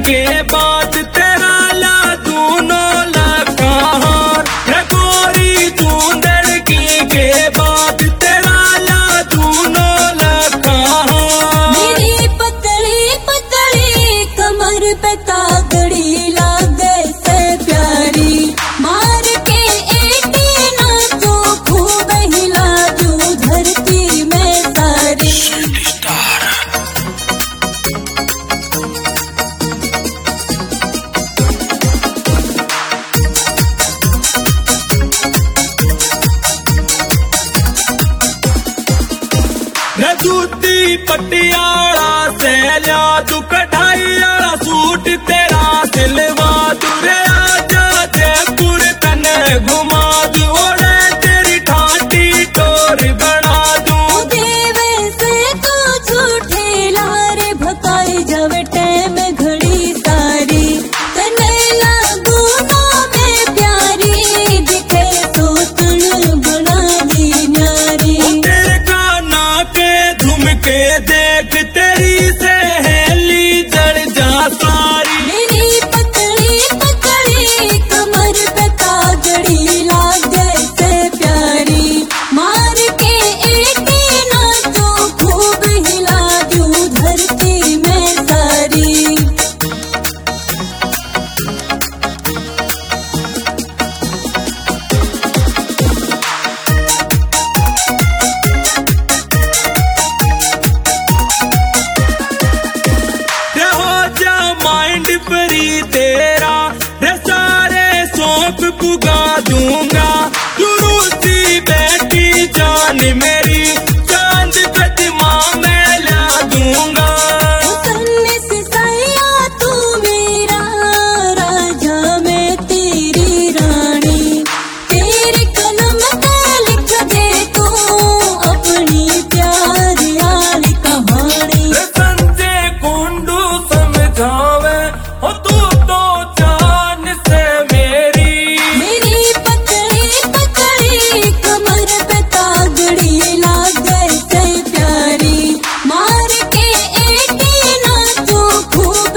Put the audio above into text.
के बाद तेरा ला दूनों लखार रे गोरी तू लड़की के बाद तेरा ला दूनों लखार। मेरी पतली पतली कमर पे तागड़ी लागे से प्यारी मार के एटी ना तो खूब हिला दूं धरती में सारी। रे सूती पटियाला से लिया तू कढ़ाई वाला सूट तेरा सिलवा तू रे आजा जयपुर तने घुमा दू ओरे तेरी ठाटी टोर बना दूं। देवे से तो झूठे लारे भकाई जावे टैम घड़ी सारी कन्हैया दूनों में प्यारी दिखे तो तन बना दी न्यारी। तेरे काना के झुमके देख तेरी सहेली जड़ जा सारी। मेरी पतली पतली कमर पे तागड़ी लागे से प्यारी मार के एटी ना तो खूब हिला दूं धरती में सारी। रे हो जा माइंड फ्री तेरा रे सारे सौंप पुगा दूंगा तू रूसी बैठी जान में